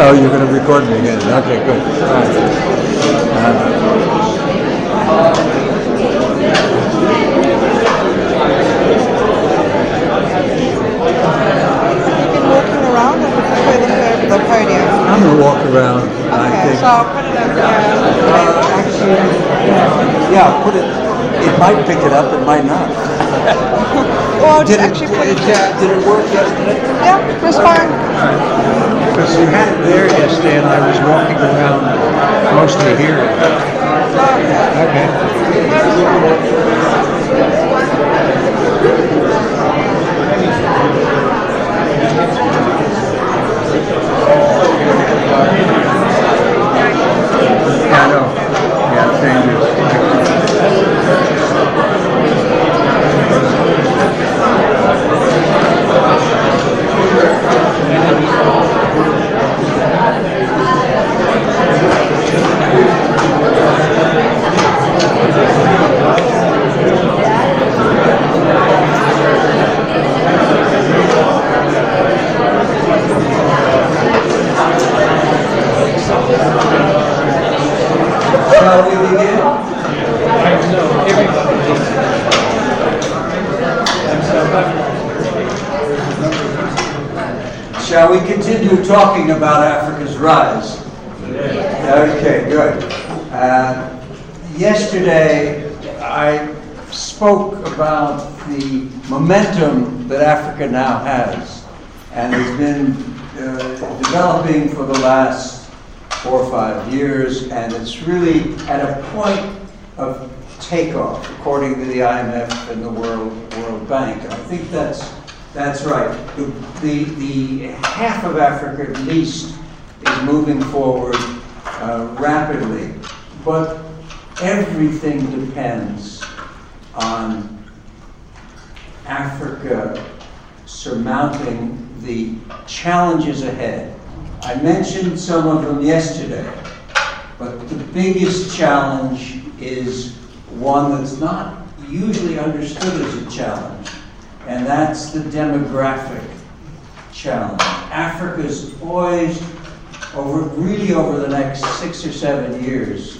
Oh, you're going to record me again. Okay, good. All right. The podium. I'm going to walk around. Okay, I think. so I'll put it over there. Actually, yeah, put it. It might pick it up. It might not. Well, did it work yesterday? Yeah, that's fine. Because you had it there yesterday, and I was walking around mostly here. I know. Yeah, changes. Shall we begin? Shall we continue talking about Africa's rise? Okay, good. Yesterday, I spoke about the momentum that Africa now has and has been developing for the last 4 or 5 years, and it's really at a point of takeoff, according to the IMF and the World Bank. And I think that's right. The half of Africa, at least, is moving forward rapidly, but everything depends on Africa surmounting the challenges ahead. I mentioned some of them yesterday, but the biggest challenge is one that's not usually understood as a challenge, and that's the demographic challenge. Africa's poised over the next 6 or 7 years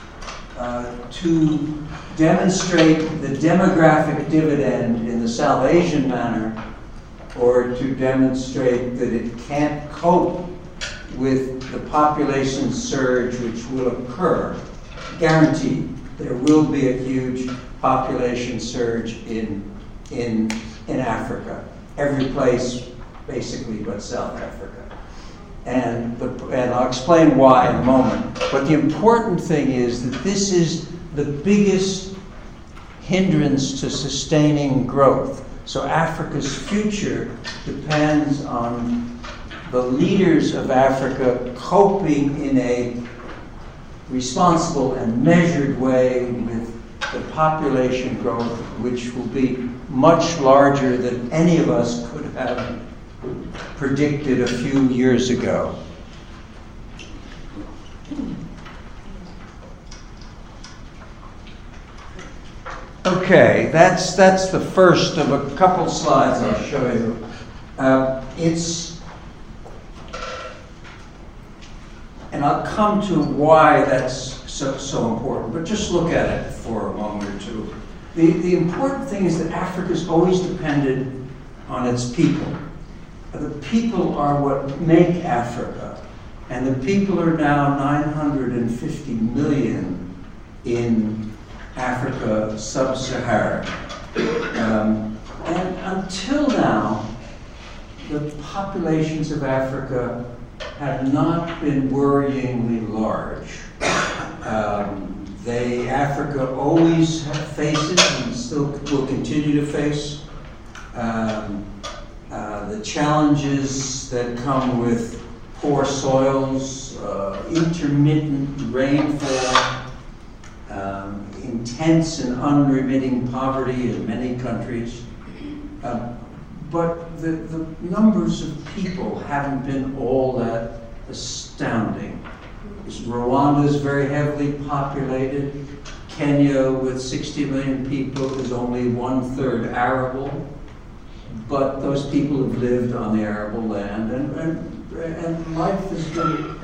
to demonstrate the demographic dividend in the South Asian manner, or to demonstrate that it can't cope with the population surge which will occur. Guaranteed, there will be a huge population surge in Africa. Every place, basically, but South Africa. And I'll explain why in a moment. But the important thing is that this is the biggest hindrance to sustaining growth. So Africa's future depends on the leaders of Africa coping in a responsible and measured way with the population growth, which will be much larger than any of us could have predicted a few years ago. Okay, that's the first of a couple slides I'll show you. And I'll come to why that's so important, but just look at it for a moment or two. The important thing is that Africa's always depended on its people. The people are what make Africa, and the people are now 950 million in Africa sub-Saharan. And until now, the populations of Africa have not been worryingly large. Africa always faces, and still will continue to face, the challenges that come with poor soils, intermittent rainfall, intense and unremitting poverty in many countries. But the numbers of people haven't been all that astounding. Rwanda is very heavily populated. Kenya, with 60 million people, is only 1/3 arable. But those people have lived on the arable land, and and life has been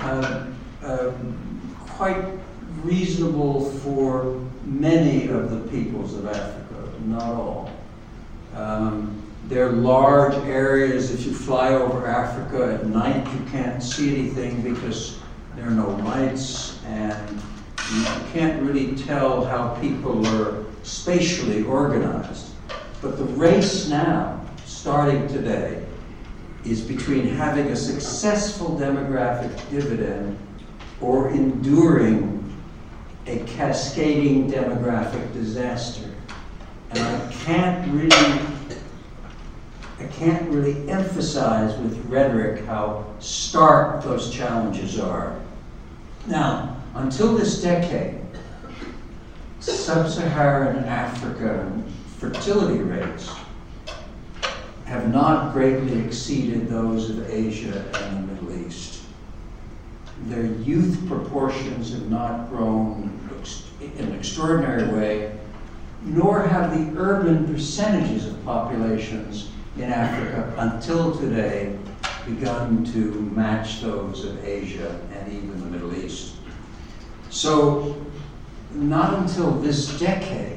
quite reasonable for many of the peoples of Africa, not all. There are large areas. If you fly over Africa at night, you can't see anything because there are no lights, and you can't really tell how people are spatially organized. But the race now, starting today, is between having a successful demographic dividend or enduring a cascading demographic disaster. And I can't really emphasize with rhetoric how stark those challenges are. Now, until this decade, sub-Saharan Africa fertility rates have not greatly exceeded those of Asia and the Middle East. Their youth proportions have not grown in an extraordinary way, nor have the urban percentages of populations in Africa until today begun to match those of Asia and even the Middle East. So, not until this decade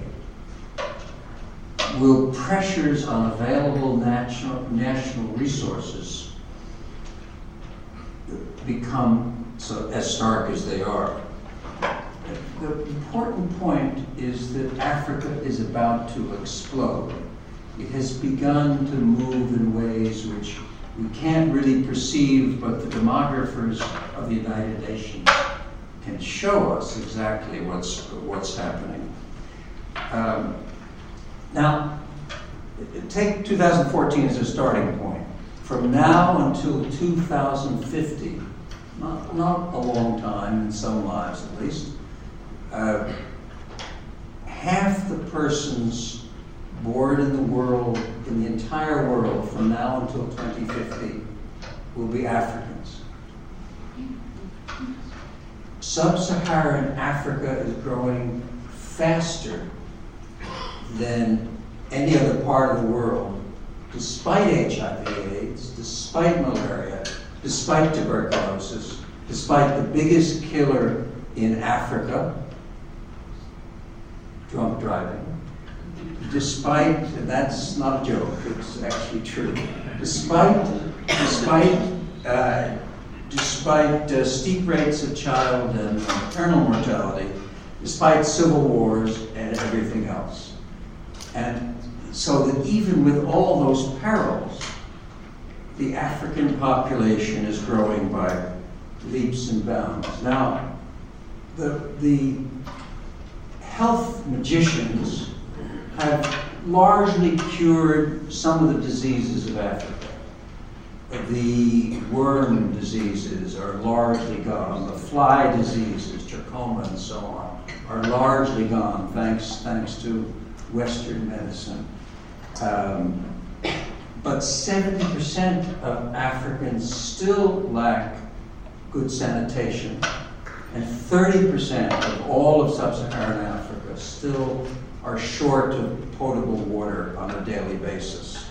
will pressures on available national resources become so as stark as they are. The important point is that Africa is about to explode. It has begun to move in ways which we can't really perceive, but the demographers of the United Nations can show us exactly what's happening. Now, take 2014 as a starting point. From now until 2050, not a long time in some lives at least, half the persons born in the world, in the entire world, from now until 2050, will be Africans. Sub-Saharan Africa is growing faster than any other part of the world, despite HIV/AIDS, despite malaria, despite tuberculosis, despite the biggest killer in Africa, drunk driving. Despite, and that's not a joke, it's actually true, despite steep rates of child and maternal mortality, despite civil wars and everything else. And so that even with all those perils, the African population is growing by leaps and bounds. Now, the health magicians have largely cured some of the diseases of Africa. The worm diseases are largely gone. The fly diseases, trachoma and so on, are largely gone thanks to Western medicine. But 70% of Africans still lack good sanitation, and 30% of all of sub-Saharan Africa still are short of potable water on a daily basis.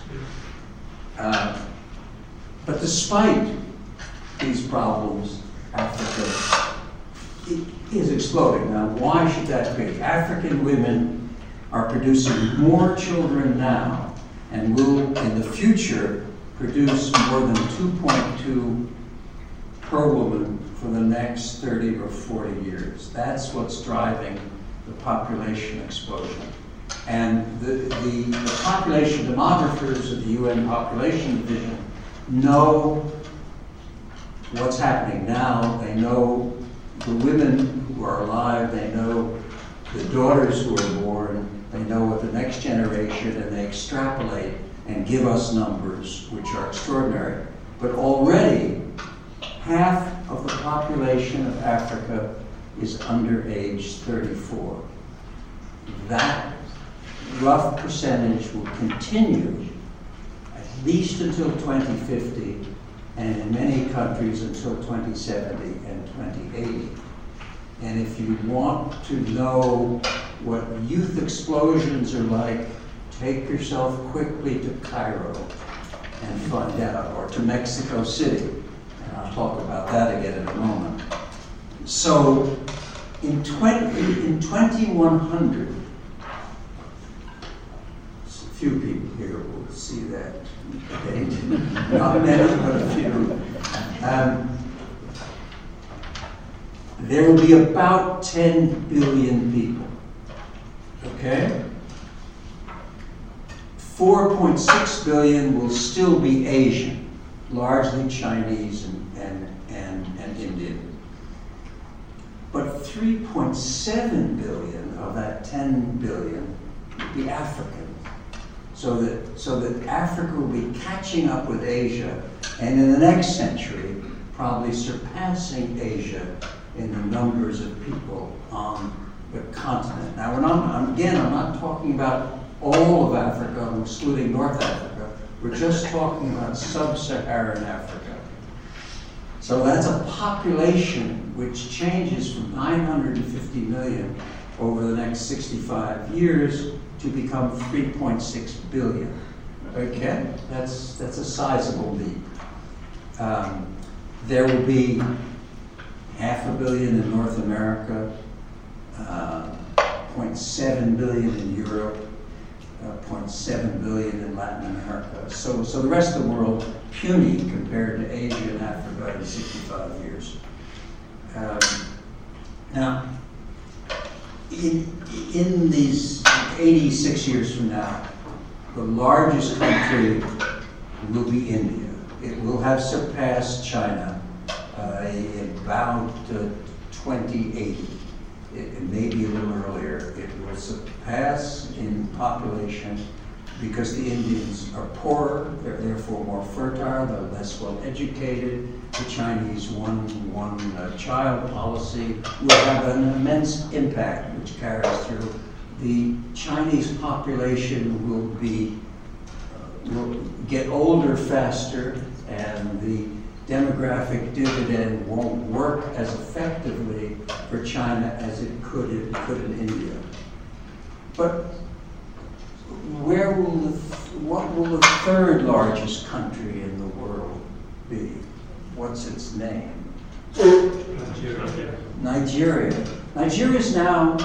But despite these problems, Africa is exploding. Now, why should that be? African women are producing more children now and will, in the future, produce more than 2.2 per woman for the next 30 or 40 years. That's what's driving the population explosion. And the population demographers of the UN Population Division know what's happening now. They know the women who are alive, they know the daughters who are born, they know what the next generation, and they extrapolate and give us numbers which are extraordinary. But already, half of the population of Africa is under age 34. That rough percentage will continue at least until 2050, and in many countries until 2070 and 2080. And if you want to know what youth explosions are like, take yourself quickly to Cairo and find out, or to Mexico City talk about that again in a moment. So in 2100, a few people here will see that date, not many, but a few. There will be about 10 billion people, okay? 4.6 billion will still be Asian, largely Chinese and Indian. But 3.7 billion of that 10 billion will be African. So that Africa will be catching up with Asia, and in the next century, probably surpassing Asia in the numbers of people on the continent. Now, I'm not talking about all of Africa, excluding North Africa. We're just talking about sub-Saharan Africa. So that's a population which changes from 950 million over the next 65 years to become 3.6 billion. Okay, that's a sizable leap. There will be 500 million in North America, 0.7 billion in Europe, 0.7 billion in Latin America. So the rest of the world, puny compared to Asia and Africa in 65 years. Now, in these 86 years from now, the largest country will be India. It will have surpassed China about 2080. It may be a little earlier. It will surpass in population because the Indians are poorer, they're therefore more fertile, they're less well educated. The Chinese one-child policy will have an immense impact which carries through. The Chinese population will get older faster, and the demographic dividend won't work as effectively for China as it could in India. But what will the third largest country in the world be? What's its name? Nigeria. Nigeria is now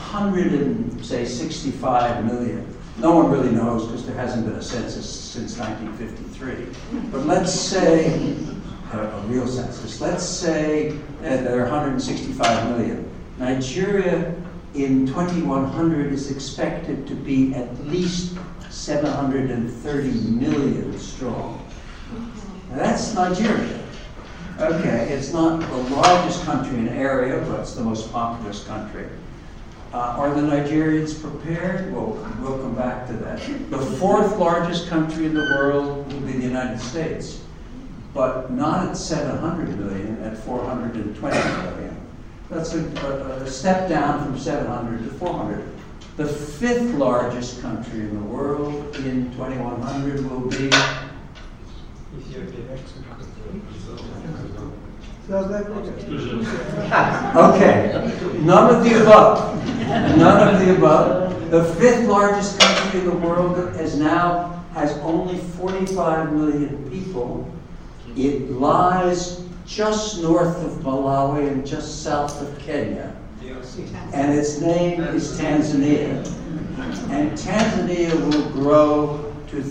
165 million. No one really knows because there hasn't been a census since 1953. But let's say, a real census, let's say there are 165 million. Nigeria in 2100 is expected to be at least 730 million strong. Now that's Nigeria. Okay, it's not the largest country in area, but it's the most populous country. Are the Nigerians prepared? Well, we'll come back to that. The fourth largest country in the world will be the United States, but not at 700 million, at 420 million. That's a step down from 700 to 400. The fifth largest country in the world in 2100 will be okay, none of the above. None of the above. The fifth largest country in the world has only 45 million people. It lies just north of Malawi and just south of Kenya. And its name is Tanzania. And Tanzania will grow to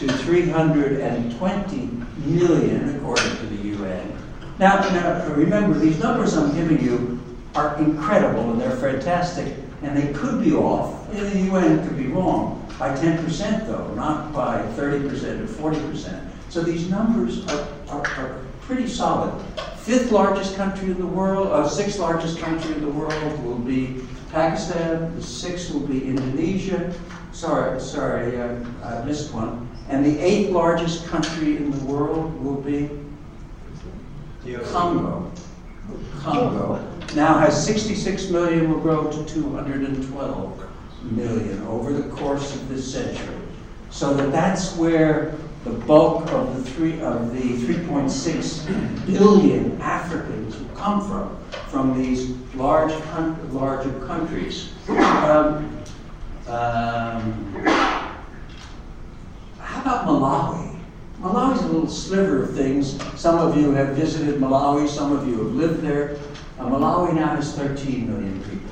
320 million, according to the UN. Now, remember, these numbers I'm giving you are incredible and they're fantastic, and they could be off, and the UN could be wrong by 10% though, not by 30% or 40%. So these numbers are pretty solid. Fifth largest country in the world, sixth largest country in the world will be Pakistan. The sixth will be Indonesia. Sorry, I missed one. And the eighth largest country in the world will be Congo. Congo now has 66 million, will grow to 212 million over the course of this century. So that's where the bulk of the 3.6 billion Africans will come from these larger countries. How about Malawi? Malawi's a little sliver of things. Some of you have visited Malawi, some of you have lived there. Malawi now has 13 million people.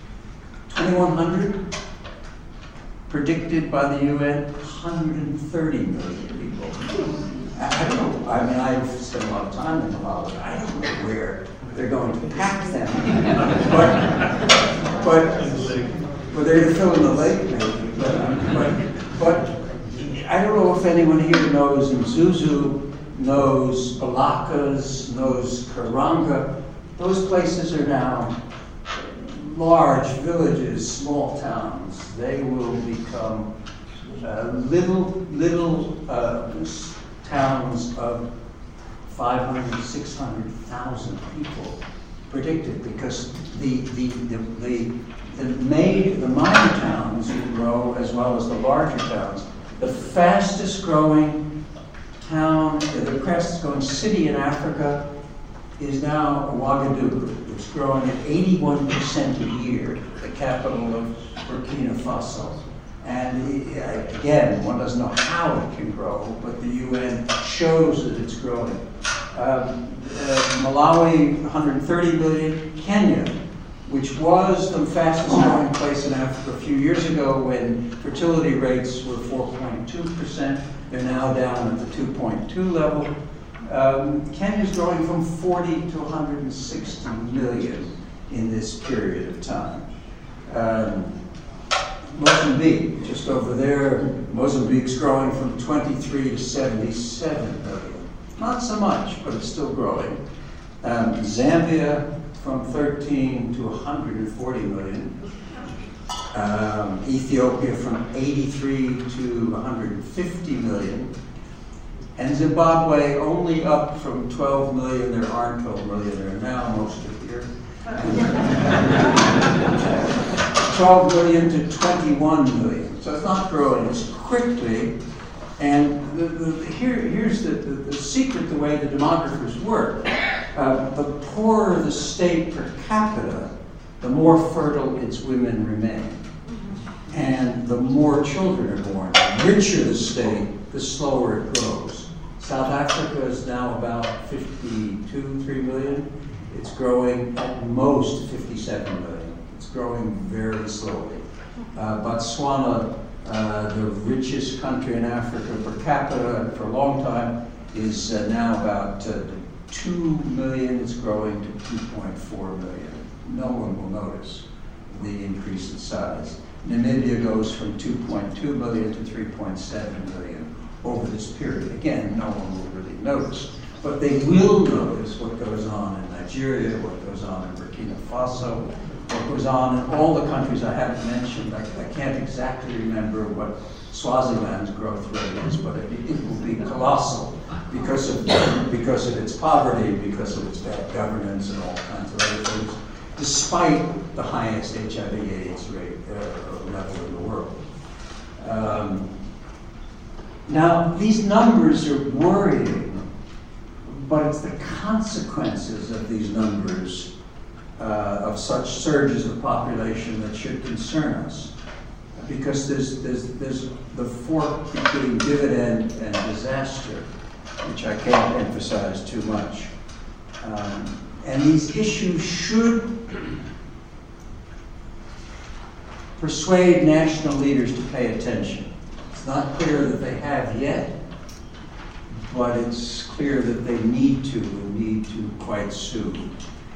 2,100 predicted by the UN, 130 million people. I don't know, I mean, I've spent a lot of time in Malawi. I don't know where they're going to pack them. but they're going to fill in the lake, maybe. But I don't know if anyone here knows Mzuzu, knows Balaka's, knows Karanga. Those places are now large villages, small towns. They will become little towns of 500, 600,000 people predicted, because the minor towns will grow as well as the larger towns. The fastest growing town, the fastest growing city in Africa is now Ouagadougou. It's growing at 81% a year, the capital of Burkina Faso. And again, one doesn't know how it can grow, but the UN shows that it's growing. Malawi, 130 million. Kenya, which was the fastest growing place in Africa a few years ago when fertility rates were 4.2%. They're now down at the 2.2 level. Kenya's growing from 40 to 160 million in this period of time. Mozambique, just over there, Mozambique's growing from 23 to 77 million. Not so much, but it's still growing. Zambia from 13 to 140 million. Ethiopia from 83 to 150 million. And Zimbabwe only up from 12 million. There aren't 12 million there now, most of here. 12 million to 21 million. So it's not growing as quickly. And here's the secret, the way the demographers work. The poorer the state per capita, the more fertile its women remain. And the more children are born. The richer the state, the slower it grows. South Africa is now about 3 million. It's growing at most 57 million. It's growing very slowly. Botswana, the richest country in Africa per capita for a long time, is now about 2 million. It's growing to 2.4 million. No one will notice the increase in size. Namibia goes from 2.2 million to 3.7 million over this period. Again, no one will really notice. But they will notice what goes on in Nigeria, what goes on in Burkina Faso, what goes on in all the countries I haven't mentioned. I can't exactly remember what Swaziland's growth rate is, but it will be colossal because of its poverty, because of its bad governance and all kinds of other things, despite the highest HIV/AIDS rate level in the world. Now, these numbers are worrying, but it's the consequences of these numbers, of such surges of population, that should concern us. Because there's the fork between dividend and disaster, which I can't emphasize too much. And these issues should persuade national leaders to pay attention. It's not clear that they have yet, but it's clear that they need to quite soon.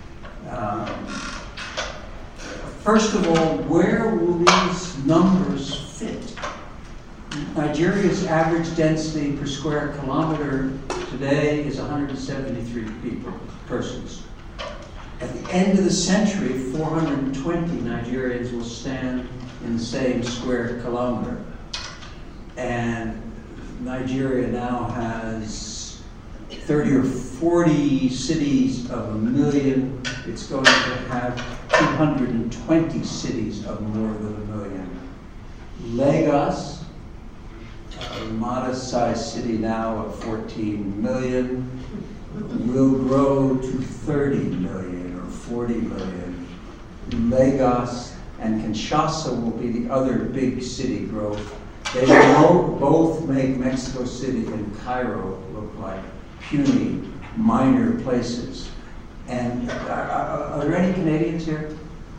First of all, where will these numbers fit? Nigeria's average density per square kilometer today is 173 persons. At the end of the century, 420 Nigerians will stand in the same square kilometer. And Nigeria now has 30 or 40 cities of 1 million. It's going to have 220 cities of more than 1 million. Lagos, a modest-sized city now of 14 million, will grow to 30 million or 40 million. Lagos and Kinshasa will be the other big city growth. They both make Mexico City and Cairo look like puny, minor places. And are there any Canadians here?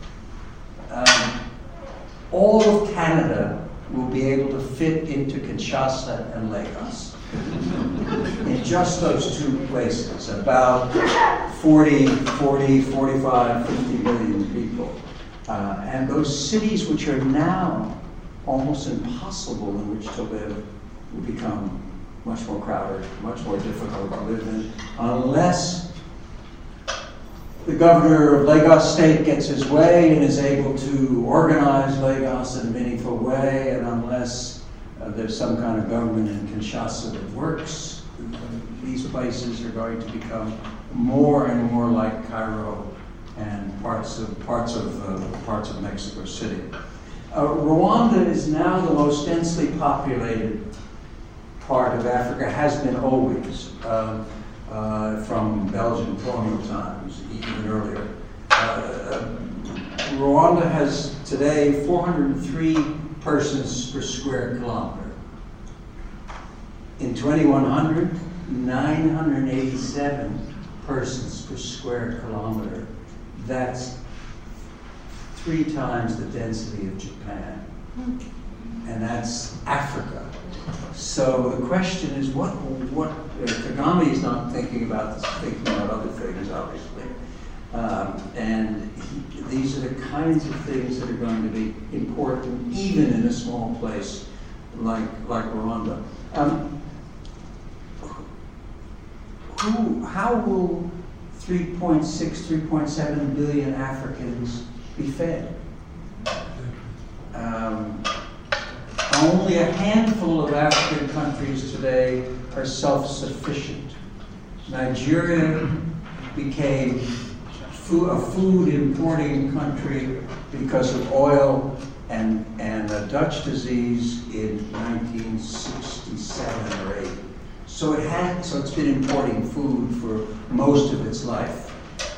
All of Canada will be able to fit into Kinshasa and Lagos in just those two places, about 40, 45, 50 million people. And those cities which are now almost impossible in which to live will become much more crowded, much more difficult to live in, unless the governor of Lagos State gets his way and is able to organize Lagos in a meaningful way, and unless there's some kind of government in Kinshasa that works, these places are going to become more and more like Cairo and parts of Mexico City. Rwanda is now the most densely populated part of Africa, has been always, from Belgian colonial times, even earlier. Rwanda has today 403 persons per square kilometer. In 2100, 987 persons per square kilometer. That's 3 times the density of Japan. And that's Africa. So the question is, what Kagame is not thinking about this, thinking about other things, obviously. And these are the kinds of things that are going to be important, even in a small place like Rwanda. How will 3.6, 3.7 billion Africans be fed? Only a handful of African countries today are self-sufficient. Nigeria became a food importing country because of oil and a Dutch disease in 1967 or 8. So it's been importing food for most of its life.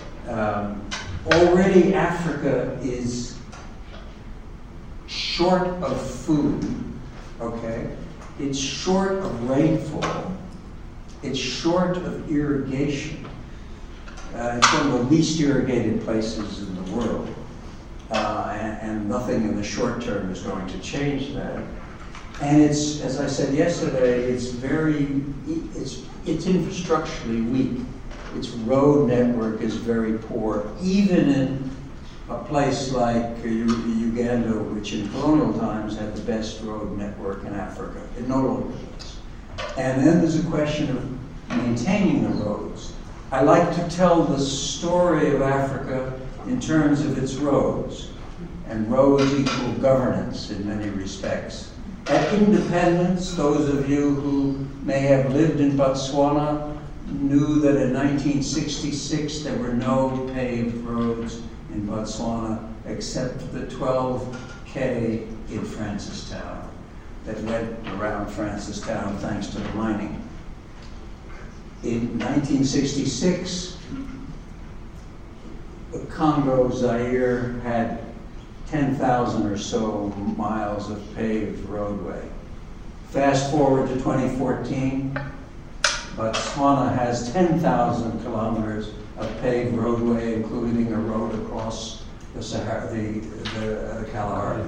Already Africa is short of food, okay? It's short of rainfall. It's short of irrigation. It's one of the least irrigated places in the world. And nothing in the short term is going to change that. And it's, as I said yesterday, it's infrastructurally weak. Its road network is very poor, even in a place like Uganda, which in colonial times had the best road network in Africa. It no longer does. And then there's a question of maintaining the roads. I like to tell the story of Africa in terms of its roads. And roads equal governance in many respects. At independence, those of you who may have lived in Botswana knew that in 1966 there were no paved roads in Botswana except for the 12K in Francistown that went around Francistown thanks to the mining. In 1966, the Congo Zaire had 10,000 or so miles of paved roadway. Fast forward to 2014, Botswana has 10,000 kilometers of paved roadway, including a road across the Sahara, the Kalahari.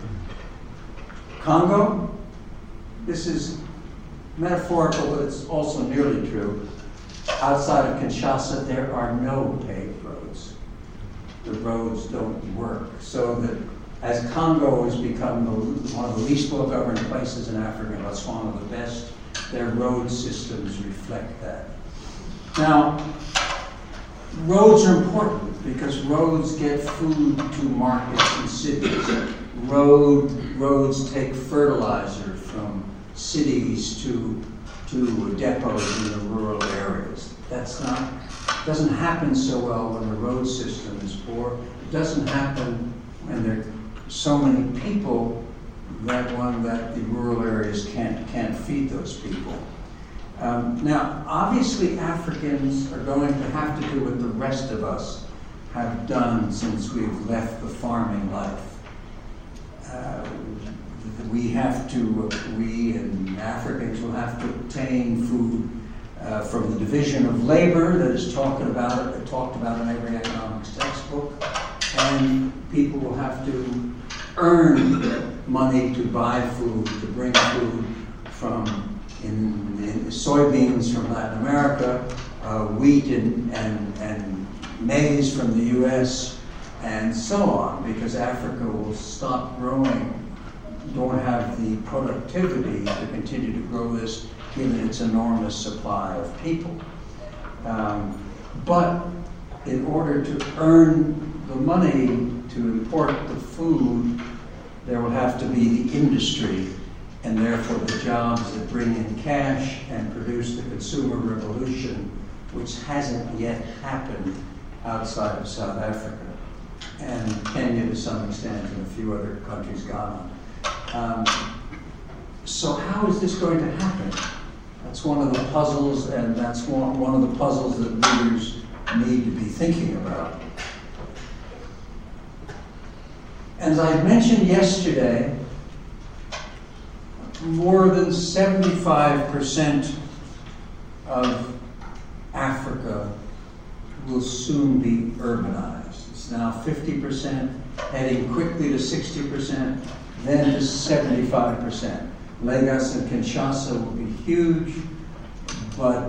Congo, this is metaphorical, but it's also nearly true. Outside of Kinshasa, there are no paved roads. The roads don't work. So that as Congo has become one of the least well-governed places in Africa, and Botswana the best, their road systems reflect that. Now, roads are important because roads get food to markets and cities. Roads take fertilizer from cities to depots in the rural areas. Doesn't happen so well when the road system is poor. It doesn't happen when there are so many people that the rural areas can't feed those people. Now, obviously, Africans are going to have to do what the rest of us have done since we've left the farming life. we and Africans will have to obtain food from the division of labor that is talked about in every economics textbook, and people will have to earn money to buy food, to bring food from in soybeans from Latin America, wheat and maize from the U.S., and so on, because Africa will stop growing, don't have the productivity to continue to grow this given its enormous supply of people. But in order to earn the money to import the food, there will have to be the industry, and therefore the jobs that bring in cash and produce the consumer revolution, which hasn't yet happened outside of South Africa, and Kenya to some extent, and a few other countries, Ghana. So how is this going to happen? That's one of the puzzles, and that's one of the puzzles that leaders need to be thinking about. As I mentioned yesterday, more than 75% of Africa will soon be urbanized. It's now 50%, heading quickly to 60%, then to 75%. Lagos and Kinshasa will be huge, but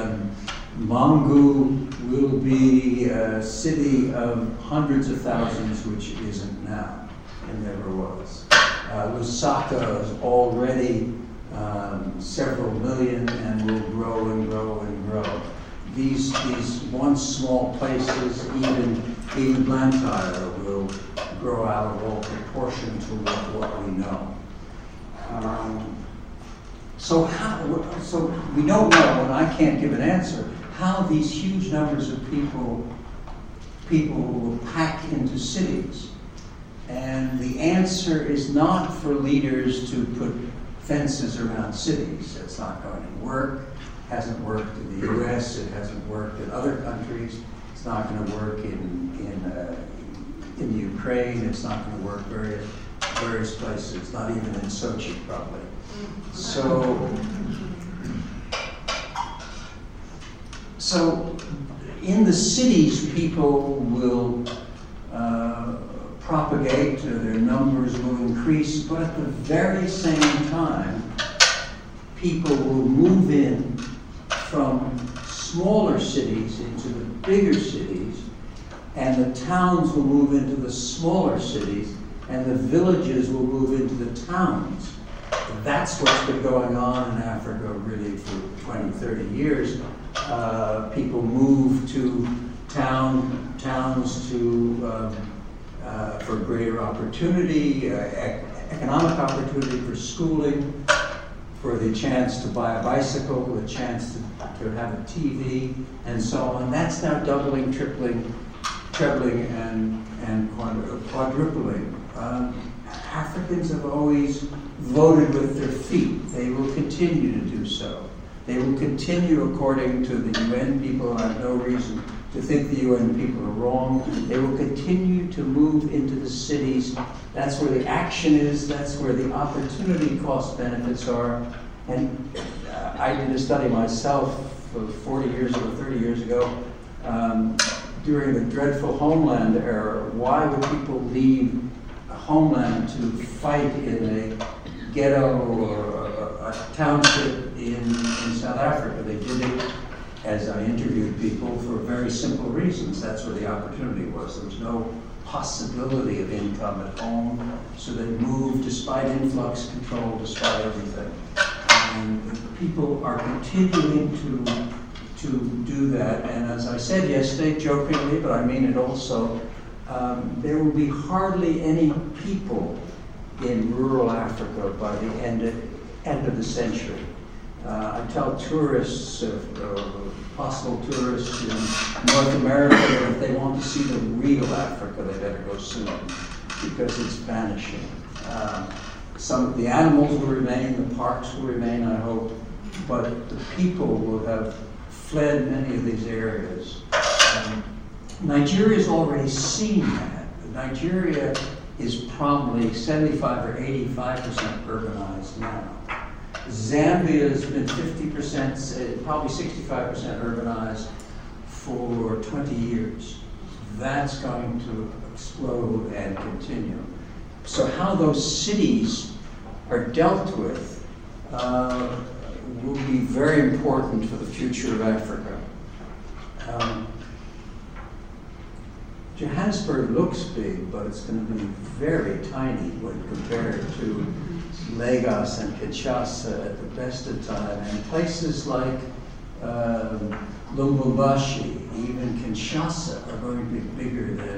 Mangu will be a city of hundreds of thousands, which it isn't now and never was. Lusaka is already several million and will grow and grow and grow. These once small places, even Blantyre, will grow out of all proportion to what we know. So we don't know, and I can't give an answer, how these huge numbers of people will pack into cities. And the answer is not for leaders to put fences around cities. It's not going to work. It hasn't worked in the US. It hasn't worked in other countries. It's not going to work in the Ukraine. It's not going to work various places, not even in Sochi, probably. So in the cities, people will propagate, their numbers will increase, but at the very same time, people will move in from smaller cities into the bigger cities, and the towns will move into the smaller cities, and the villages will move into the towns. That's what's been going on in Africa really for 20, 30 years. People move to towns for greater opportunity, economic opportunity, for schooling, for the chance to buy a bicycle, the chance to have a TV, and so on. That's now doubling, tripling, trebling, and quadrupling. Africans have always voted with their feet. They will continue to do so. They will continue, according to the UN people, and I have no reason to think the UN people are wrong. They will continue to move into the cities. That's where the action is. That's where the opportunity cost benefits are. And I did a study myself 40 years ago, 30 years ago, during the dreadful Homeland era. Why would people leave homeland to fight in a ghetto or a township in South Africa? They did it, as I interviewed people, for very simple reasons. That's where the opportunity was. There was no possibility of income at home, so they moved despite influx control, despite everything. And people are continuing to do that. And as I said yesterday, jokingly, but I mean it also, there will be hardly any people in rural Africa by the end of the century. I tell tourists, possible tourists in North America, that if they want to see the real Africa, they better go soon, because it's vanishing. Some of the animals will remain, the parks will remain, I hope, but the people will have fled many of these areas. Nigeria's already seen that. Nigeria is probably 75 or 85% urbanized now. Zambia has been 50%, probably 65% urbanized for 20 years. That's going to explode and continue. So how those cities are dealt with will be very important for the future of Africa. Johannesburg looks big, but it's going to be very tiny when compared to Lagos and Kinshasa at the best of time. And places like Lubumbashi, even Kinshasa, are going to be bigger than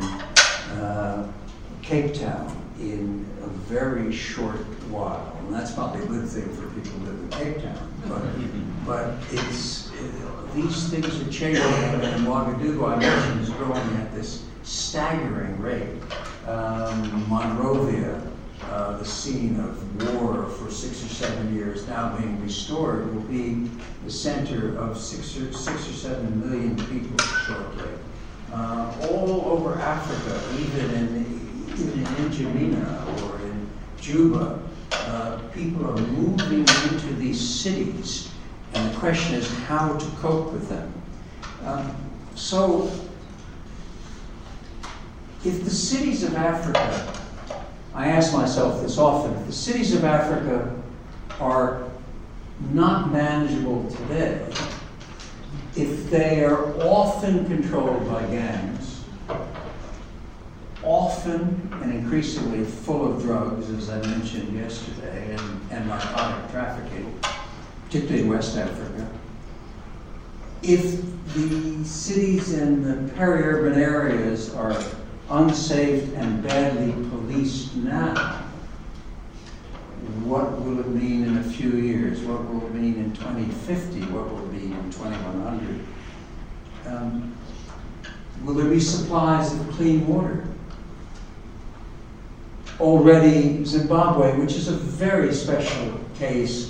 Cape Town in a very short while. And that's probably a good thing for people who live in Cape Town. But these things are changing, and Ouagadougou, I mentioned, is growing at this staggering rate. Monrovia, the scene of war for 6 or 7 years, now being restored, will be the center of 6 or 7 million people shortly. All over Africa, even in N'Djamena or in Juba, people are moving into these cities, and the question is how to cope with them. So, if the cities of Africa, I ask myself this often, if the cities of Africa are not manageable today, if they are often controlled by gangs, often and increasingly full of drugs, as I mentioned yesterday, and narcotic trafficking, particularly in West Africa, if the cities and the peri-urban areas are unsafe and badly policed now, what will it mean in a few years? What will it mean in 2050? What will it mean in 2100? Will there be supplies of clean water? Already Zimbabwe, which is a very special case,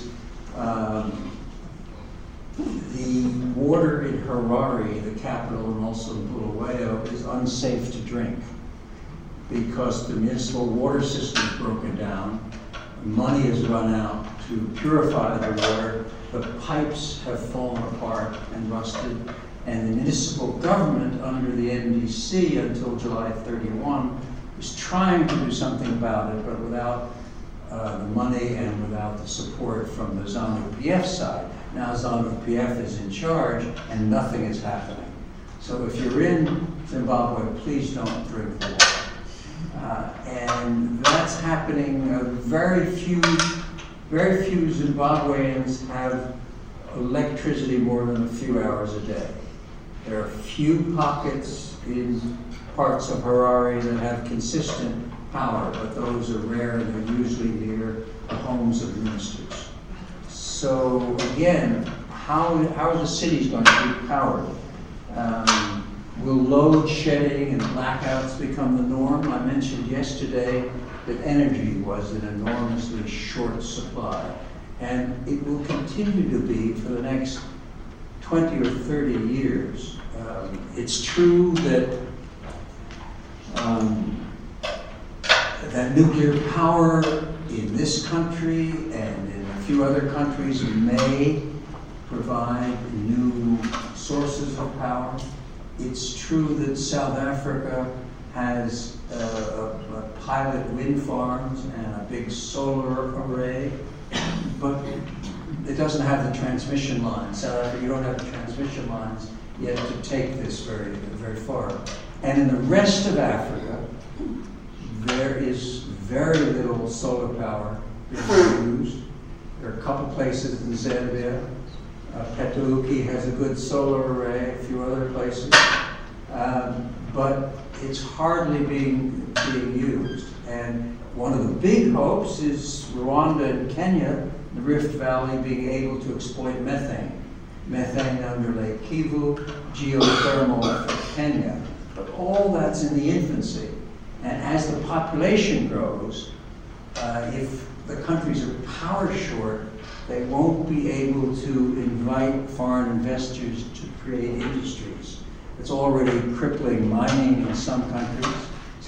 the water in Harare, the capital, and also in Bulawayo, is unsafe to drink because the municipal water system is broken down. Money has run out to purify the water. The pipes have fallen apart and rusted. And the municipal government under the NDC until July 31 is trying to do something about it, but without the money and without the support from the ZANU-PF side. Now ZANU-PF is in charge and nothing is happening. So if you're in Zimbabwe, please don't drink the water. And that's happening. Very few Zimbabweans have electricity more than a few hours a day. There are few pockets in parts of Harare that have consistent power, but those are rare and they're usually near the homes of ministers. So again, how are the cities going to be powered? Will load shedding and blackouts become the norm? I mentioned yesterday that energy was in enormously short supply, and it will continue to be for the next 20 or 30 years. It's true that that nuclear power in this country and in a few other countries may provide new sources of power. It's true that South Africa has pilot wind farms and a big solar array, but it doesn't have the transmission lines. South Africa, you don't have the transmission lines yet to take this very, very far. And in the rest of Africa, there is very little solar power being used. There are a couple places in Zambia. Petauke has a good solar array, a few other places. But it's hardly being used. And one of the big hopes is Rwanda and Kenya, the Rift Valley, being able to exploit methane. Methane under Lake Kivu, geothermal for Kenya. But all that's in the infancy. And as the population grows, if the countries are power short, they won't be able to invite foreign investors to create industries. It's already crippling mining in some countries. It's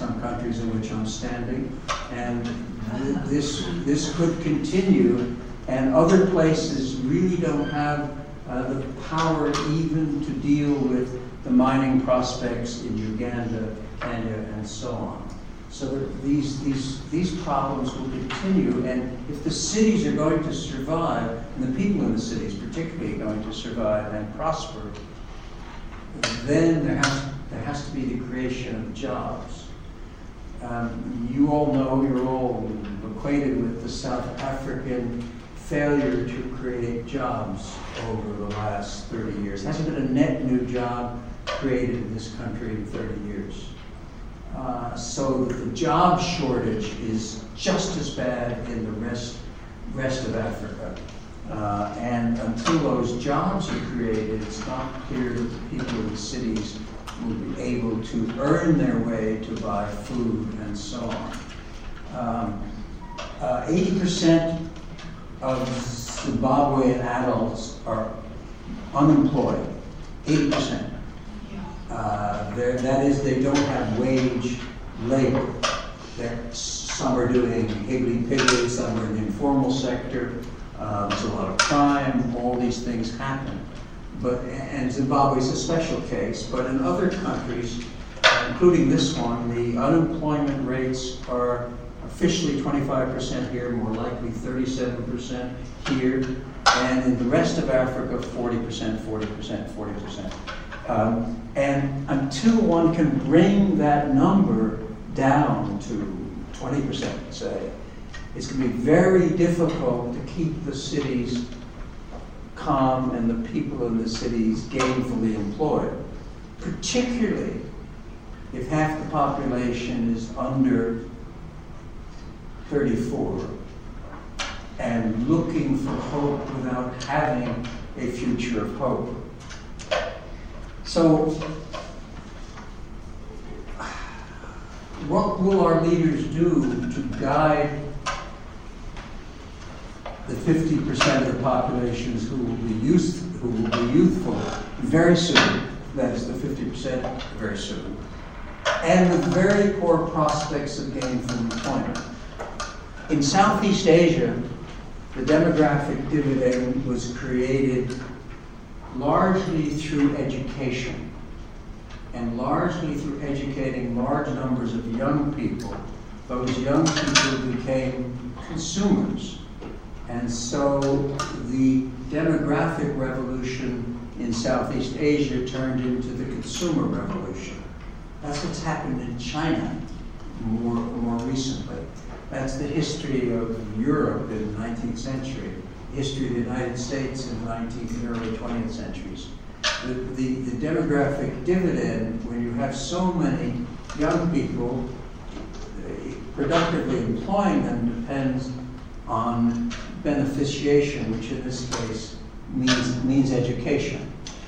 some countries in which I'm standing, and this could continue, and other places really don't have the power even to deal with the mining prospects in Uganda, Kenya, and so on. So these problems will continue, and if the cities are going to survive, and the people in the cities particularly are going to survive and prosper, then there has to be the creation of jobs. You all know, you're all acquainted with the South African failure to create jobs over the last 30 years. There hasn't been a net new job created in this country in 30 years. So the job shortage is just as bad in the rest of Africa. And until those jobs are created, it's not clear that the people in the cities will be able to earn their way to buy food and so on. 80% of Zimbabwean adults are unemployed. 80%. That is, they don't have wage labor. Some are doing higgledy-piggledy, some are in the informal sector. There's a lot of crime. All these things happen. And Zimbabwe is a special case. But in other countries, including this one, the unemployment rates are officially 25% here, more likely 37% here, and in the rest of Africa, 40%, 40%, 40%. And until one can bring that number down to 20%, say, it's going to be very difficult to keep the cities calm and the people in the cities gainfully employed, particularly if half the population is under 34 and looking for hope without having a future of hope. So, what will our leaders do to guide the 50% of the populations who will be youthful very soon? That is the 50% very soon, and with very poor prospects of gainful employment. In Southeast Asia, the demographic dividend was created largely through education, and largely through educating large numbers of young people. Those young people became consumers. And so the demographic revolution in Southeast Asia turned into the consumer revolution. That's what's happened in China more recently. That's the history of Europe in the 19th century, the history of the United States in the 19th and early 20th centuries. The demographic dividend, when you have so many young people, productively employing them depends on beneficiation, which in this case means education.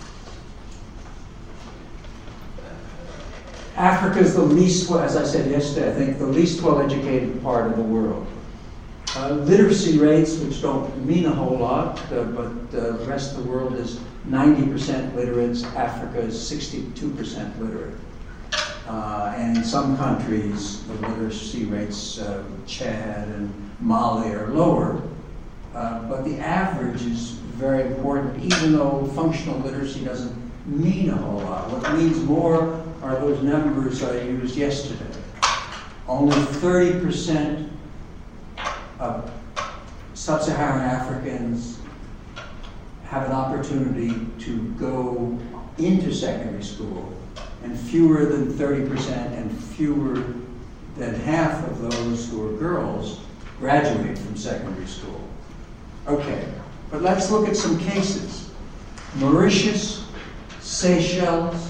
Africa is the least, as I said yesterday, I think the least well-educated part of the world. Literacy rates, which don't mean a whole lot, but the rest of the world is 90% literate. Africa is 62% literate. And in some countries, the literacy rates, Chad and Mali, are lower. But the average is very important, even though functional literacy doesn't mean a whole lot. What means more are those numbers I used yesterday. Only 30% of sub-Saharan Africans have an opportunity to go into secondary school, and fewer than 30% and fewer than half of those who are girls graduate from secondary school. Okay, but let's look at some cases. Mauritius, Seychelles,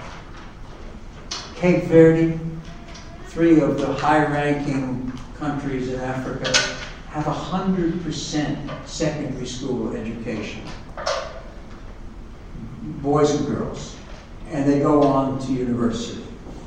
Cape Verde, three of the high-ranking countries in Africa, have 100% secondary school education, boys and girls, and they go on to university.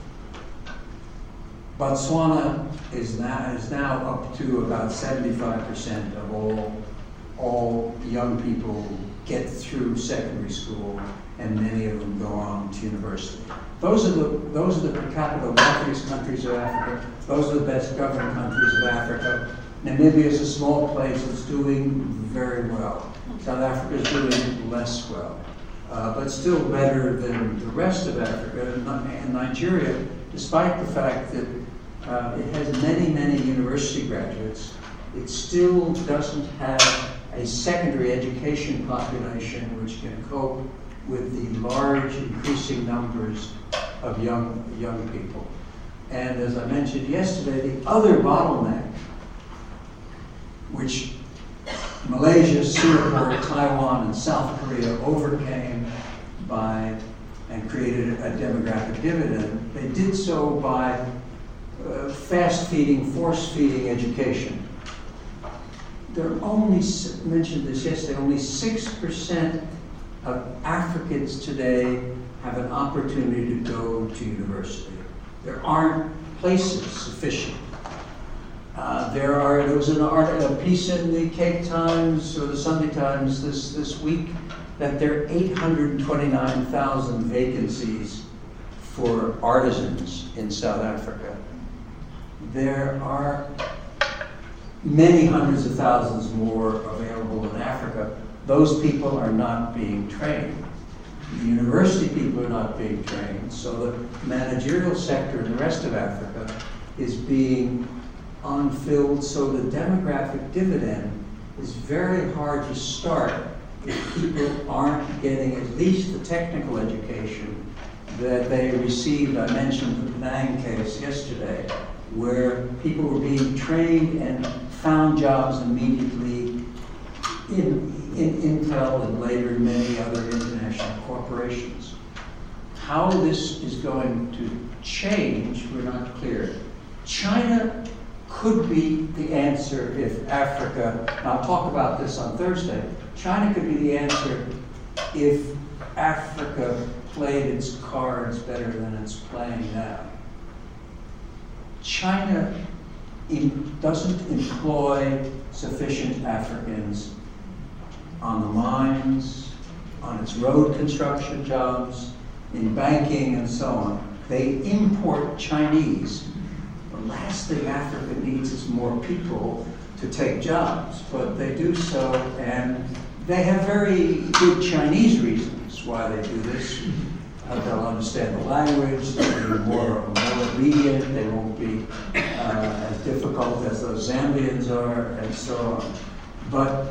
Botswana is now up to about 75% of all young people get through secondary school and many of them go on to university. Those are the per capita wealthiest countries of Africa. Those are the best governed countries of Africa. Namibia is a small place that's doing very well. South Africa is doing less well, but still better than the rest of Africa. And Nigeria, despite the fact that it has many, many university graduates, it still doesn't have a secondary education population which can cope with the large increasing numbers of young people. And as I mentioned yesterday, the other bottleneck, which Malaysia, Singapore, Taiwan, and South Korea overcame and created a demographic dividend, they did so by fast-feeding, force-feeding education. There are only, mentioned this yesterday, only 6% of Africans today have an opportunity to go to university. There aren't places sufficient. There was a piece in the Cape Times or the Sunday Times this week that there are 829,000 vacancies for artisans in South Africa. There are many hundreds of thousands more available in Africa. Those people are not being trained. The university people are not being trained, so the managerial sector in the rest of Africa is being unfilled, so the demographic dividend is very hard to start if people aren't getting at least the technical education that they received. I mentioned the Penang case yesterday, where people were being trained and found jobs immediately in Intel and later many other international corporations. How this is going to change, we're not clear. China could be the answer if Africa, and I'll talk about this on Thursday, China could be the answer if Africa played its cards better than it's playing now. China doesn't employ sufficient Africans on the mines, on its road construction jobs, in banking and so on. They import Chinese. The last thing Africa needs is more people to take jobs, but they do so, and they have very good Chinese reasons why they do this. They'll understand the language, they'll be more obedient, they won't be as difficult as those Zambians are, and so on. But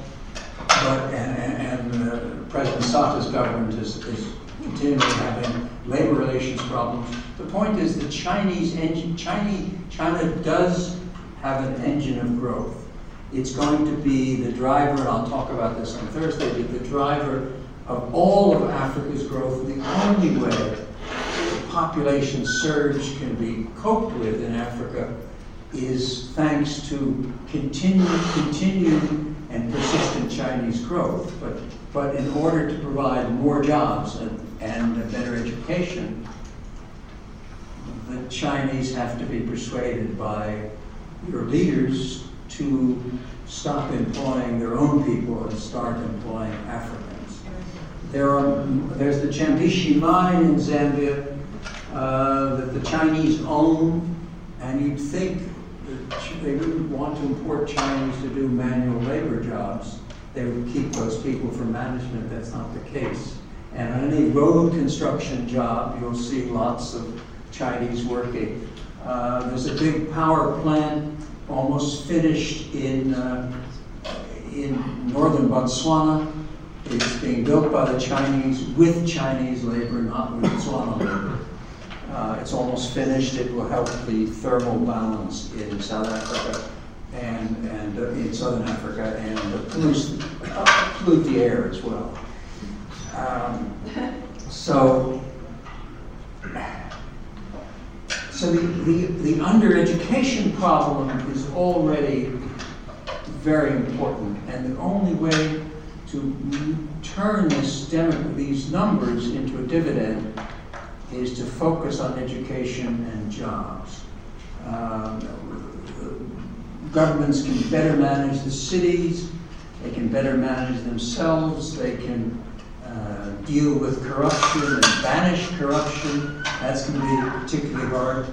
President Saka's government is continually having labor relations problems. The point is the China does have an engine of growth. It's going to be the driver, and I'll talk about this on Thursday, but the driver of all of Africa's growth. The only way the population surge can be coped with in Africa is thanks to continued and persistent Chinese growth. But in order to provide more jobs and a better education, the Chinese have to be persuaded by your leaders to stop employing their own people and start employing Africans. There's the Chambishi mine in Zambia that the Chinese own, and you'd think that they wouldn't want to import Chinese to do manual labor jobs. They would keep those people for management. That's not the case. And on any road construction job, you'll see lots of Chinese working. There's a big power plant almost finished in northern Botswana. It's being built by the Chinese with Chinese labor, not with Botswana labor. It's almost finished. It will help the thermal balance in South Africa and in Southern Africa, and pollute the air as well. So the undereducation problem is already very important, and the only way to turn these numbers into a dividend is to focus on education and jobs. Governments can better manage the cities, they can better manage themselves, they can deal with corruption and banish corruption. That's going to be particularly hard.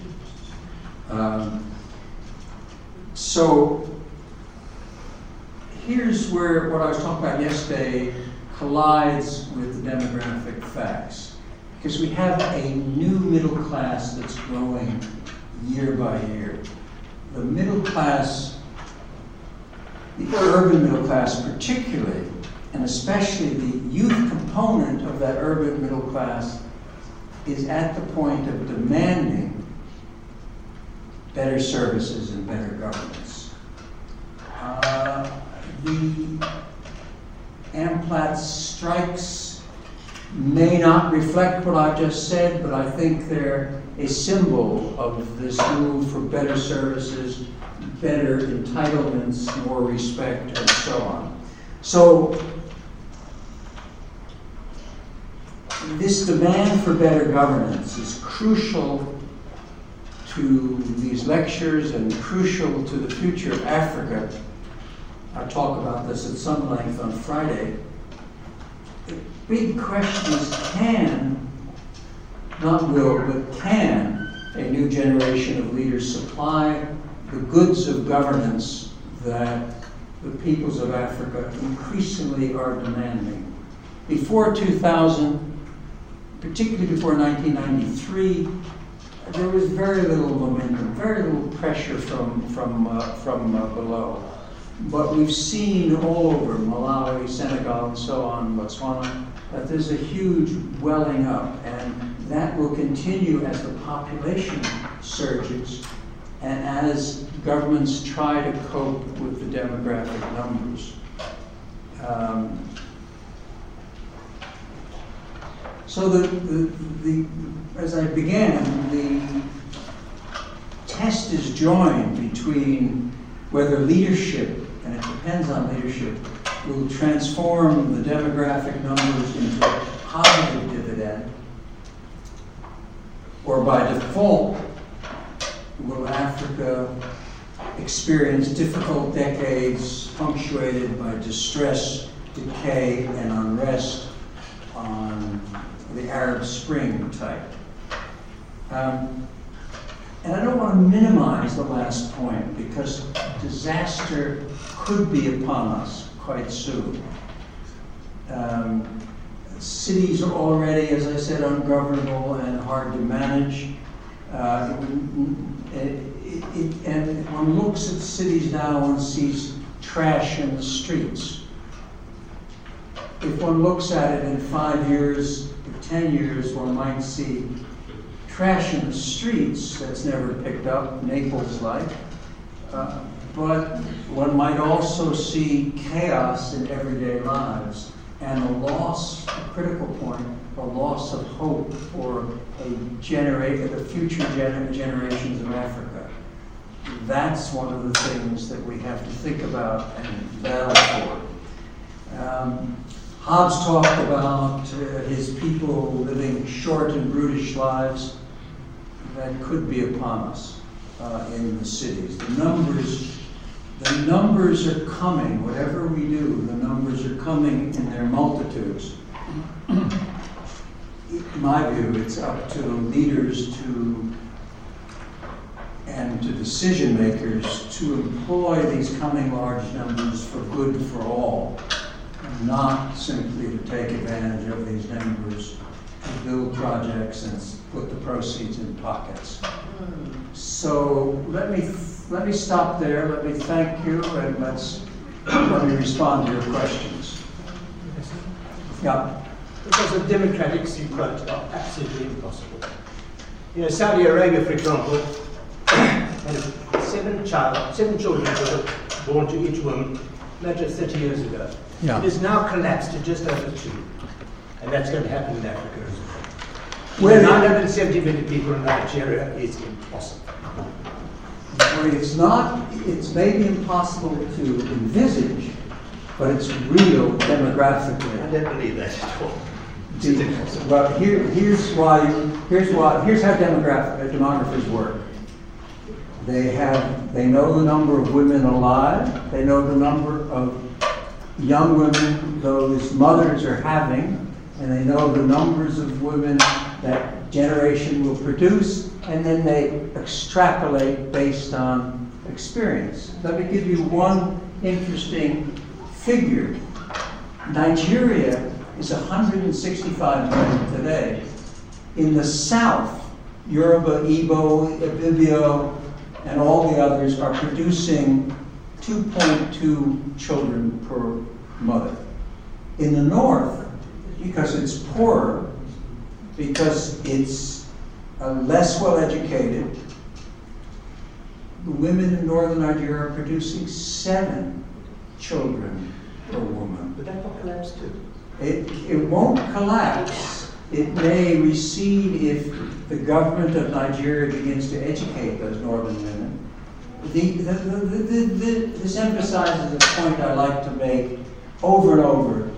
So here's where what I was talking about yesterday collides with the demographic facts. Because we have a new middle class that's growing year by year. The middle class, the urban middle class particularly, and especially the youth component of that urban middle class, is at the point of demanding better services and better governance. The AMPLAT strikes may not reflect what I just said, but I think they're a symbol of this move for better services, better entitlements, more respect, and so on. So this demand for better governance is crucial to these lectures and crucial to the future of Africa. I'll talk about this at some length on Friday. The big question is, can, not will, but can a new generation of leaders supply the goods of governance that the peoples of Africa increasingly are demanding? Before 2000, particularly before 1993, there was very little momentum, very little pressure from below. But we've seen all over Malawi, Senegal, and so on, Botswana, that there's a huge welling up, and that will continue as the population surges and as governments try to cope with the demographic numbers. So as I began, the test is joined between whether leadership, and it depends on leadership, will transform the demographic numbers into a positive dividend, or by default, will Africa experience difficult decades punctuated by distress, decay, and unrest on the Arab Spring type. And I don't want to minimize the last point, because disaster could be upon us quite soon. Cities are already, as I said, ungovernable and hard to manage. And one looks at cities now and sees trash in the streets. If one looks at it in 5 years, 10 years, one might see trash in the streets that's never picked up, Naples-like. But one might also see chaos in everyday lives and a loss, a critical point, a loss of hope for the future generations of Africa. That's one of the things that we have to think about and battle for. Hobbes talked about his people living short and brutish lives that could be upon us in the cities. The numbers are coming. Whatever we do, the numbers are coming in their multitudes. In my view, it's up to leaders and to decision makers to employ these coming large numbers for good for all, and not simply to take advantage of these numbers to build projects and put the proceeds in pockets. So let me stop there. Let me thank you, and let me respond to your questions. Yeah. Because of democratic sequence are absolutely impossible. You know, Saudi Arabia, for example, had seven children born to each woman, matter 30 years ago. Yeah. It has now collapsed to just over 2. And that's going to happen in Africa as well. Where 970 million people in Nigeria is impossible. It's maybe impossible to envisage, but it's real demographically. I don't believe that at all. Well, here's how demographers work. They know the number of women alive. They know the number of young women those mothers are having, and they know the numbers of women that generation will produce, and then they extrapolate based on experience. Let me give you one interesting figure. Nigeria is 165 million today. In the south, Yoruba, Igbo, Ibibio, and all the others are producing 2.2 children per mother. In the north, because it's poorer, because it's less well educated, the women in northern Nigeria are producing 7 children per woman. But that will collapse too. It won't collapse. It may recede if the government of Nigeria begins to educate those northern women. This emphasizes a point I like to make over and over.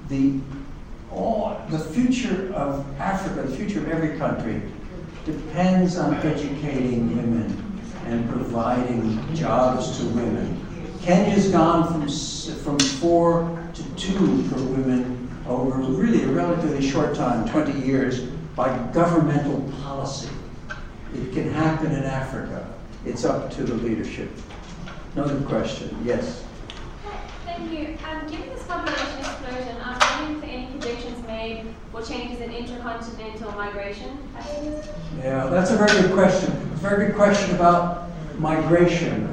The future of Africa, the future of every country, depends on educating women and providing jobs to women. Kenya's gone from 4 to 2 per women over really a relatively short time, 20 years, by governmental policy. It can happen in Africa. It's up to the leadership. Another question, yes? Thank you. Given this population explosion, are there any predictions made for changes in intercontinental migration patterns? Yeah, that's a very good question. A very good question about migration.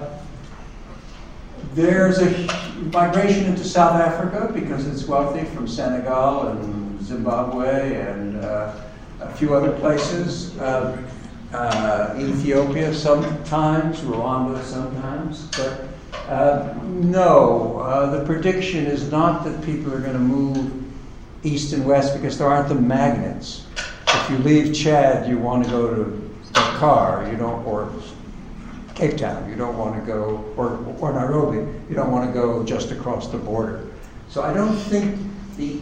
There's a migration into South Africa because it's wealthy, from Senegal and Zimbabwe and a few other places. Ethiopia sometimes, Rwanda sometimes, but no, the prediction is not that people are going to move east and west because there aren't the magnets. If you leave Chad, you want to go to Dakar, you don't, or Cape Town, you don't want to go, or Nairobi, you don't want to go just across the border. So I don't think the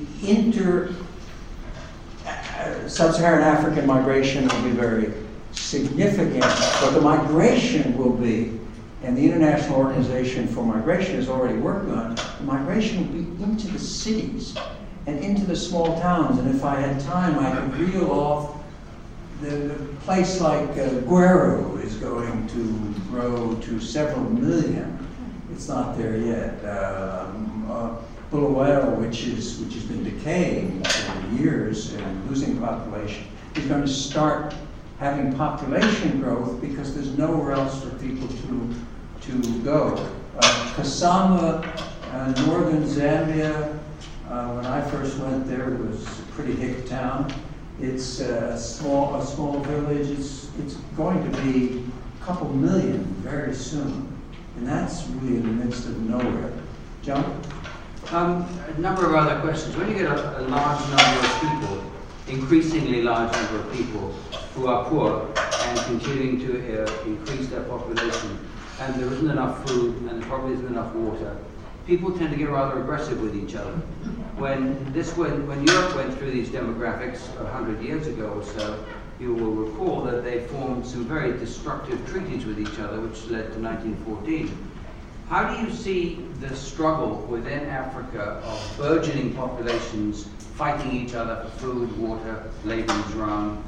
sub-Saharan African migration will be very significant, but the migration will be, and the International Organization for Migration is already working on it, the migration will be into the cities and into the small towns. And if I had time, I could reel off the place like Gweru is going to grow to several million. It's not there yet. Bulawayo, which has been decaying for years and losing population, is going to start having population growth because there's nowhere else for people to go. Kasama, northern Zambia, when I first went there, it was a pretty hick town. It's a small village. It's going to be a couple million very soon, and that's really in the midst of nowhere. John? A number of other questions. When you get a large number of people, increasingly large number of people who are poor and continuing to increase their population, and there isn't enough food and there probably isn't enough water, people tend to get rather aggressive with each other. When Europe went through these demographics 100 years ago or so, you will recall that they formed some very destructive treaties with each other, which led to 1914. How do you see the struggle within Africa of burgeoning populations fighting each other for food, water, Lebensraum?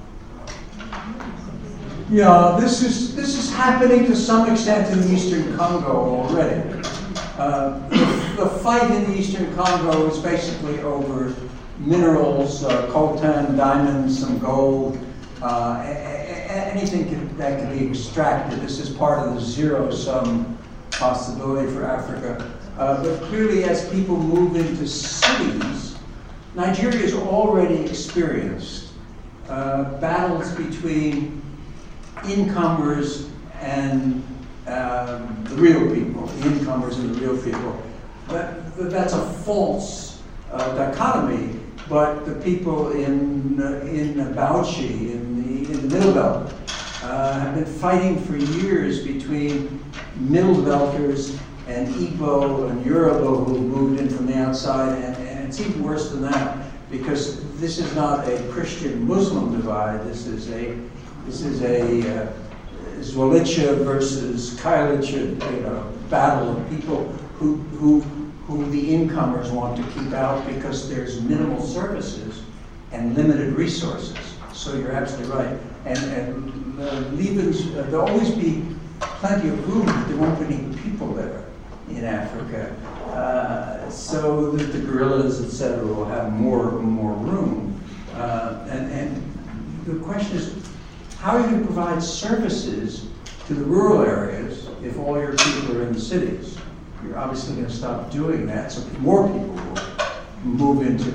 Yeah, this is happening to some extent in the Eastern Congo already. The fight in the Eastern Congo is basically over minerals, coltan, diamonds, some gold, anything that can be extracted. This is part of the zero-sum possibility for Africa. But clearly, as people move into cities, Nigeria has already experienced battles between incomers and the real people, the incomers and the real people. That's a false dichotomy, but the people in Bauchi, in the Middle Belt, have been fighting for years between Middle Belters and Igbo and Yoruba who moved in from the outside, and it's even worse than that because this is not a Christian-Muslim divide. This is a Zwolitsha versus Kailicha battle of people who who the incomers want to keep out because there's minimal services and limited resources. So you're absolutely right. And Libyans, there'll always be plenty of room, but there won't be any people there in Africa. So that the guerrillas, etc., will have more room. And the question is, how are you going to provide services to the rural areas if all your people are in the cities? You're obviously going to stop doing that, so more people will move into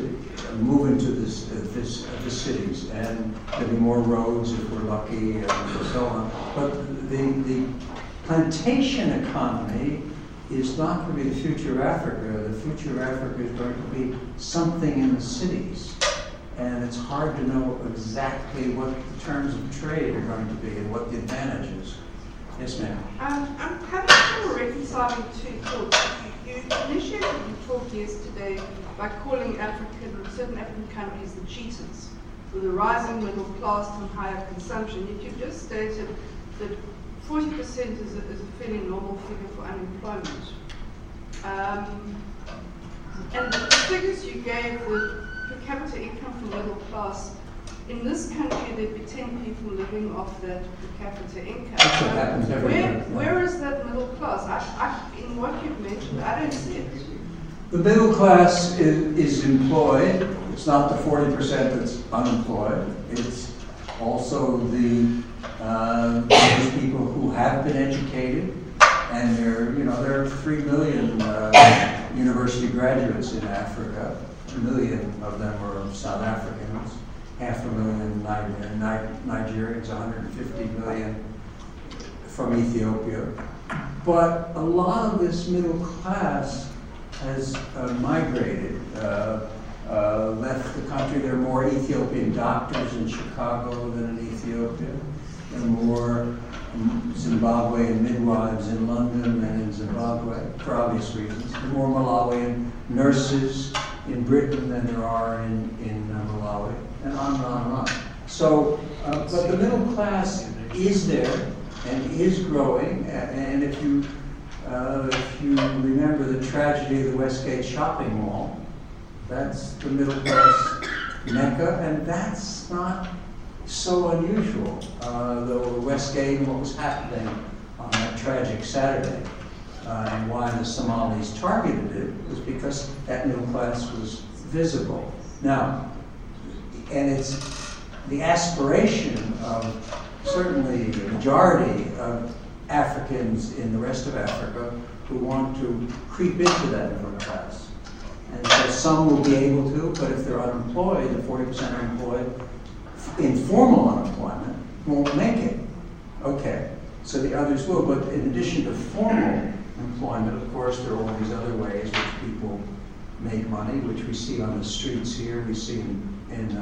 the cities, and there'll be more roads if we're lucky, and so on. But the plantation economy is not going to be the future of Africa. The future of Africa is going to be something in the cities. And it's hard to know exactly what the terms of trade are going to be and what the advantages. Yes, ma'am. I'm having trouble reconciling two thoughts. You initiated your talk yesterday by calling certain African countries the cheaters, with a rising middle class and higher consumption. Yet you just stated that 40% is a fairly normal figure for unemployment. And the figures you gave, the per capita income for middle class, in this country there'd be 10 people living off that per capita income. That's what happens everywhere. Where is that middle class? In what you've mentioned, I don't see it. The middle class is employed. It's not the 40% that's unemployed. It's also those people who have been educated, and there are 3 million university graduates in Africa. 1 million of them are South Africans, 500,000 Nigerians, 150 million from Ethiopia. But a lot of this middle class has migrated, left the country. There are more Ethiopian doctors in Chicago than in Ethiopia, and more Zimbabwean midwives in London than in Zimbabwe, for obvious reasons. There are more Malawian nurses in Britain than there are in Malawi, and on and on and on. So, but the middle class is there and is growing, and if you remember the tragedy of the Westgate shopping mall, that's the middle class mecca, and that's not so unusual, though Westgate and what was happening on that tragic Saturday, and why the Somalis targeted it was because that middle class was visible. Now, and it's the aspiration of certainly the majority of Africans in the rest of Africa who want to creep into that middle class. And so some will be able to, but if they're unemployed, the 40% unemployed, informal unemployment, won't make it. Okay, so the others will, but in addition to formal employment, of course, there are all these other ways which people make money, which we see on the streets here, we see in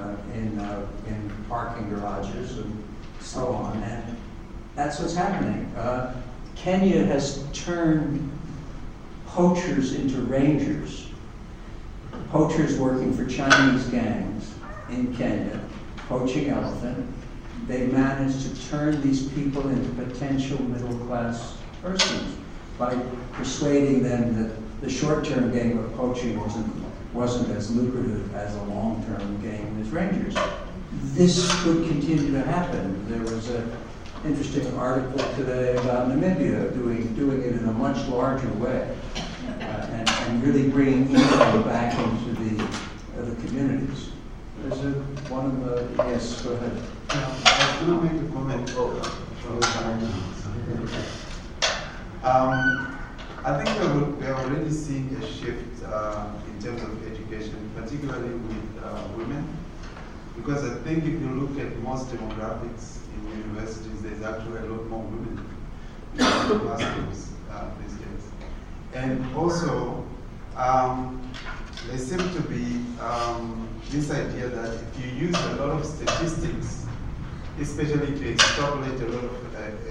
parking garages and so on, and that's what's happening. Kenya has turned poachers into rangers. Poachers working for Chinese gangs in Kenya, poaching elephant. They managed to turn these people into potential middle-class persons by persuading them that the short-term game of poaching wasn't as lucrative as a long-term game as rangers. This could continue to happen. There was an interesting article today about Namibia doing it in a much larger way and really bringing income back into the communities. There's one of the, yes, go ahead. I was going to make a comment. I think we are already seeing a shift in terms of education, particularly with women, because I think if you look at most demographics in universities, there's actually a lot more women in the classrooms these days. And also, there seems to be this idea that if you use a lot of statistics, especially to extrapolate a lot of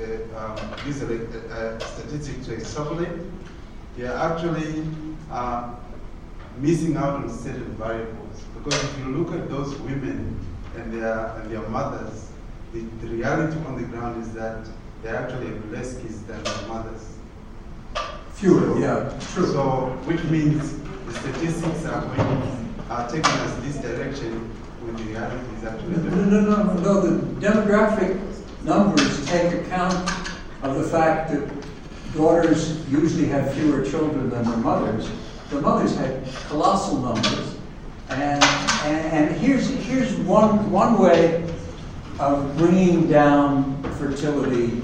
statistics to extrapolate, you're actually missing out on certain variables. Because if you look at those women and their mothers, the reality on the ground is that they actually have less kids than their mothers. Fewer, yeah, true. So, which means the statistics are taking us this direction when the reality is actually No, the demographic numbers take account of the fact that daughters usually have fewer children than their mothers. The mothers had colossal numbers. And here's one way of bringing down fertility,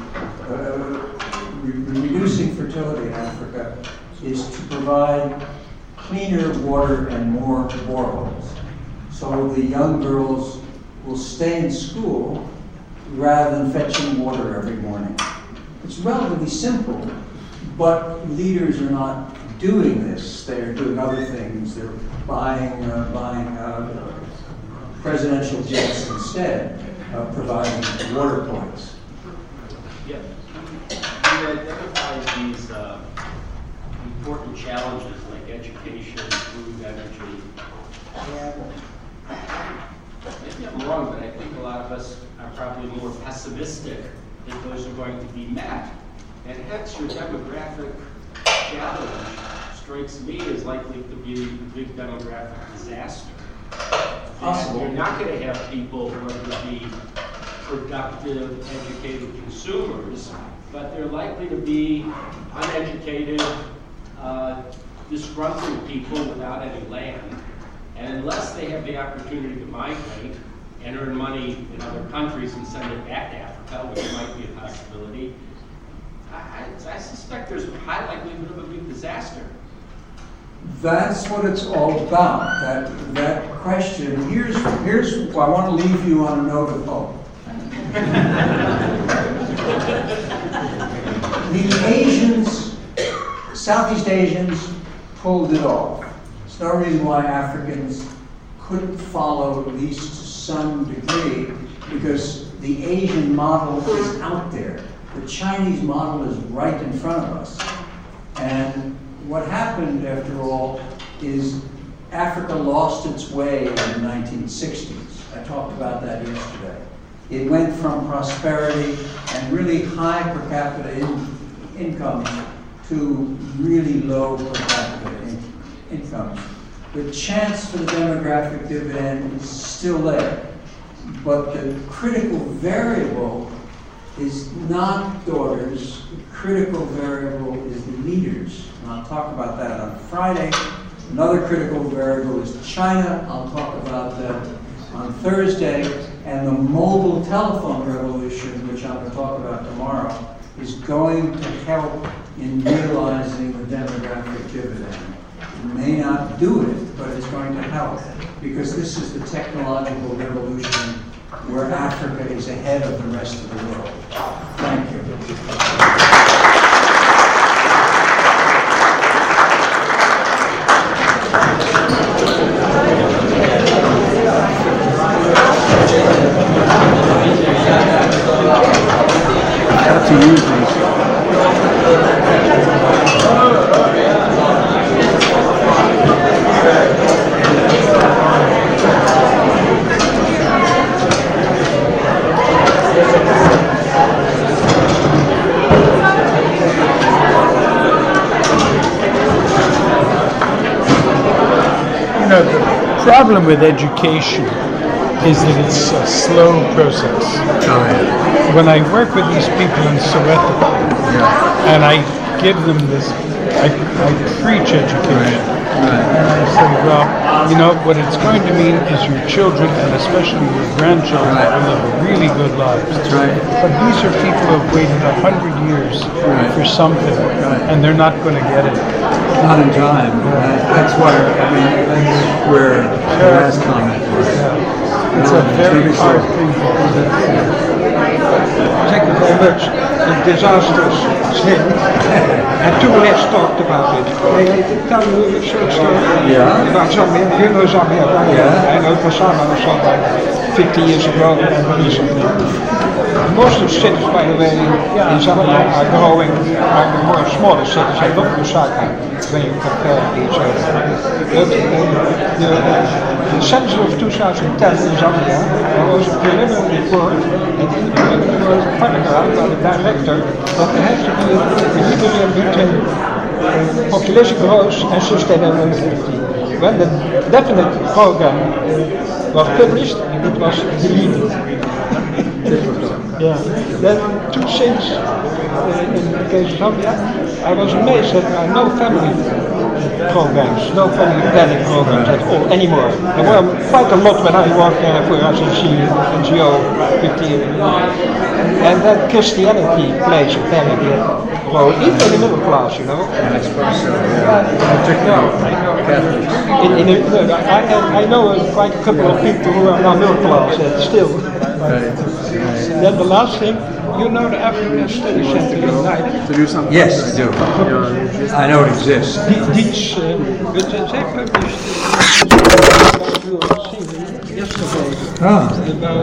reducing fertility in Africa, is to provide cleaner water and more boreholes. So the young girls will stay in school rather than fetching water every morning. It's relatively simple, but leaders are not doing this. They're doing other things. They're buying presidential jets instead of providing water points. Yeah. You identify these important challenges like education, food, energy. Maybe I'm wrong, but I think a lot of us are probably more pessimistic that those are going to be met. And hence your demographic challenge strikes me as likely to be a big demographic disaster. Possible. You're not going to have people who are going to be productive, educated consumers, but they're likely to be uneducated, disgruntled people without any land. And unless they have the opportunity to migrate and earn money in other countries and send it back to Africa, which might be a possibility, I suspect there's a high likelihood of a big disaster. That's what it's all about. That question. Here's I want to leave you on a note of hope. The Asians, Southeast Asians, pulled it off. There's no reason why Africans couldn't follow, at least to some degree, because the Asian model is out there. The Chinese model is right in front of us. And what happened, after all, is Africa lost its way in the 1960s. I talked about that yesterday. It went from prosperity and really high per capita incomes to really low per capita incomes. The chance for the demographic dividend is still there, but the critical variable is not daughters. The critical variable is the leaders. And I'll talk about that on Friday. Another critical variable is China. I'll talk about that on Thursday. And the mobile telephone revolution, which I'm going to talk about tomorrow, is going to help in realizing the demographic dividend. It may not do it, but it's going to help, because this is the technological revolution where Africa is ahead of the rest of the world. Thank you. I have to use these. The problem with education is that it's a slow process. When I work with these people in Soweto, and I give them this, I preach education. And I say, well, you know, what it's going to mean is your children, and especially your grandchildren, will live really good lives. But these are people who have waited 100 years for something, and they're not going to get it. Not in time. That's why, I mean, that's where the last comment was. It's a very hard thing to do. Thank you very much. The disastrous thing. And two less talked about it. May I tell you a short story? Yeah. About Zambia. You know Zambia, right? Yeah. I know Kasama was Zambia 50 years ago and recently. Most of the cities, by the way, in Zambia are growing, are the more smaller cities. I look at Lusaka when you compare each other. The census of 2010 in Zambia, there was a preliminary report, and in the preliminary paragraph by the director that there has to be a equilibrium between population growth and sustainability. When the definite program was published, it was deleted. Yeah. Then two things in the case of Zambia. I was amazed that there are no family programs, no family planning programs at all anymore. There were quite a lot when I worked there for NGO 50 years ago. And then Christianity plays apparently a role, even in the middle class, you know. I suppose so, yeah. Catholics. I know quite a couple of people who are now middle class still. Right. Then the last thing, you know the African Study Center in Leiden? Yes, I do. I know it exists. These, they published yesterday about